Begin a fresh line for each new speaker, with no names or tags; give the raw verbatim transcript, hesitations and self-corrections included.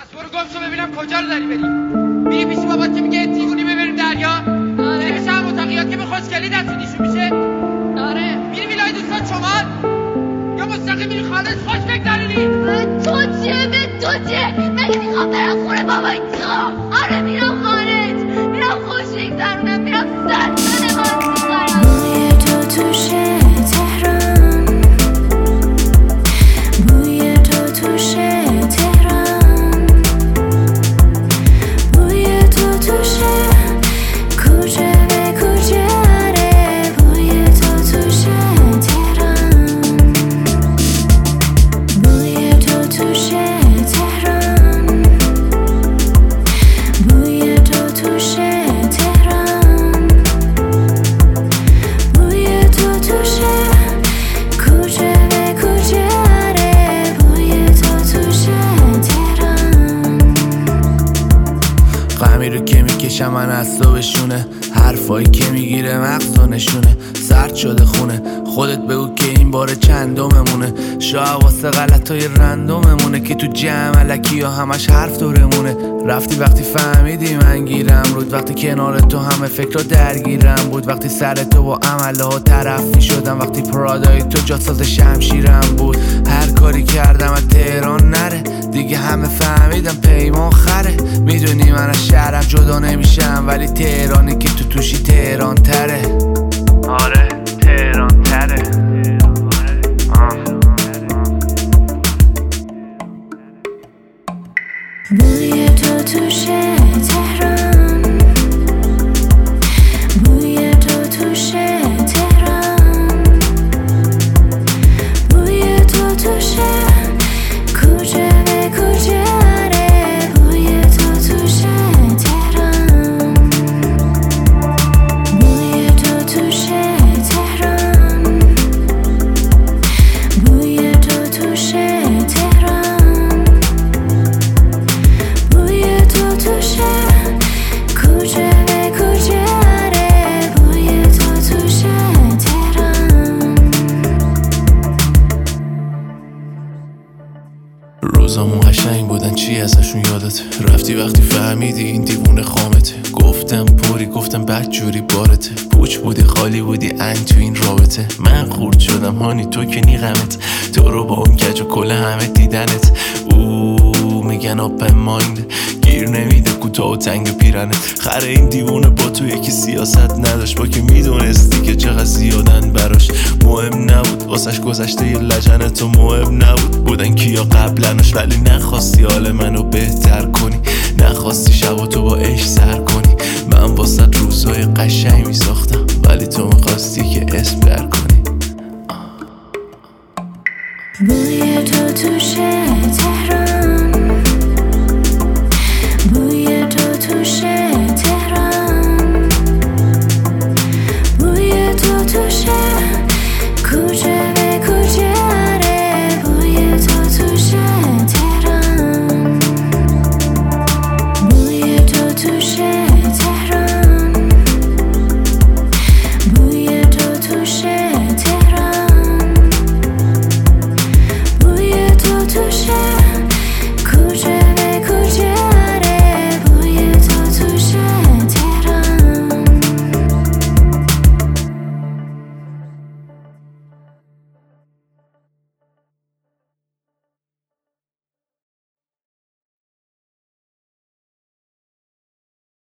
برو گم شو ببینم کجا رو داری بری. میری پیش بابات که میگه دیوونی ببریم دریا؟ آره. میری پیش هم اتاقیات که به خوشگلی دستودیشون میشه؟ آره. میری ویلای دوستان شمال؟ یا مستقیم میری خالص خوش بگذرونی؟ به تو چیه؟ به تو چیه؟ مگه میخوام برم خونه بابا اینجا؟ آره میرم خالص، میرم خوش بگذرونم، میرم سرسن بازی کنم.
بوی تو توشه تهران، بوی تو توشه تهران، بوی تو توشه کوچه به کوچه، آره بوی تو توشه تهران، بوی تو توشه تهران، بوی تو توشه تهران، بوی تو توشه کوچه به کوچه، آره بوی تو توشه تهران.
غمی رو که میکشم من از تو بشونه، حرفایی که میگیره مغز و نشونه، سرد شده خونه خودت بگو که این بار چندممونه، شاید واسه غلطای رندوممونه که تو جمع علکی یا همش حرف دورمونه. رفتی وقتی فهمیدی من گیرم رود، وقتی کنار تو همه فکر درگیرم بود، وقتی سر تو با عمله ها طرف میشدم، وقتی پرادای تو جاساز شمشیرم بود. هر کاری کردم از تهران نره دیگه، همه فهمیدم پیمان خره. میدونی من از شهرم جدا نمیشم، ولی تهرانی که تو توشی تهران تره. آره تهران تره.
بوی تو توشه تهران، بوی تو توشه تهران، بوی تو توشه کوچه به کوچه، آره بوی تو توشه تهران، بوی تو توشه تهران، بوی تو توشه تهران، بوی تو توشه کوچه به کوچه، آره بوی تو توشه تهران.
روزامون قشنگ بودن چی ازشون یادت رفتی وقتی فهمیدی این دیوونه خامته. گفتم پوری گفتم بدجوری بارته، پوچ بودی خالی بودی ان تو این رابطه. من خورد شدم هانی تو که نیغمت، تو رو با اون کج و کله همه دیدنت. او میگن آپن مایند گیر نمیده کوتاه و تنگ پیرنت. خره این دیوونه با تو یکی سیاست نداشت، با که میدونستی که چقدر زیادن براش. مهم نبود واسش گذشته یه لجنه تو، مهم نبود بودن کیا قبلنش، ولی نخواستی حال منو بهتر کنی، نخواستی شبا تو با عشق سر کنی. من واسه روزای قشنگ میساختم، ولی تو میخواستی که اسم در کنی.
بوی تو توشه تهران.